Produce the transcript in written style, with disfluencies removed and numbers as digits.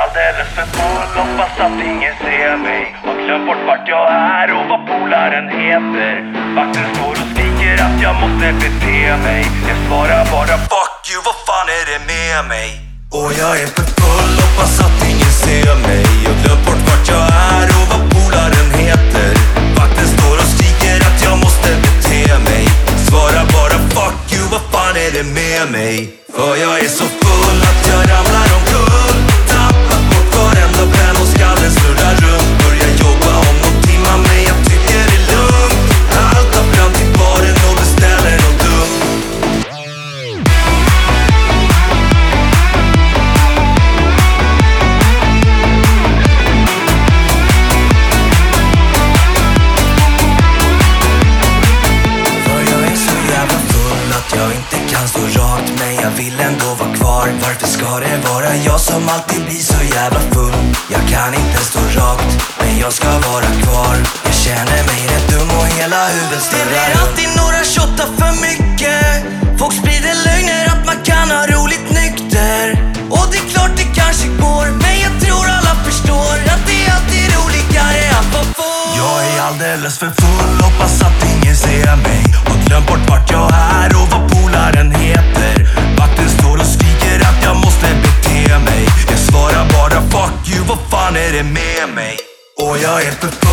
alldeles för full, hoppas att ingen ser mig. Har glömt bort vart jag är och vad polaren heter. Vakten står och skriker att jag måste bete mig. Jag svarar bara fuck you, vad fan är det med mig? Och jag är för full, hoppas att ingen ser mig. Jag glömt bort vart jag är och vad polaren heter. Vakten står och skriker att jag måste bete mig. Svarar bara fuck you, vad fan är det med mig? För jag är så full att jag ramlar omkull. Tappar bort varenda vän och skallen snurrar runt. Börjar jobba om någon timmar men jag tycker det är lugnt. Haltar fram till baren och beställer något dumt. Jag inte kan stå rakt men jag vill ändå vara kvar. Varför ska det vara jag som alltid blir så jävla full? Jag kan inte stå rakt men jag ska vara kvar. Jag känner mig rätt dum och hela huvudet snurrar. Det blir alltid några shottar för mycket. Folk sprider lögner att man kan ha roligt nykter. Och det är klart det kanske går, men jag tror alla förstår att det är alltid roligare att vara full. Jag är alldeles för full, hoppas att ingen ser mig. Har glömt bort vart jag är och vad polaren heter. Vakten står och skriker att jag måste bete mig. Jag svarar bara fuck you, vad fan är det med mig? Och jag är för full.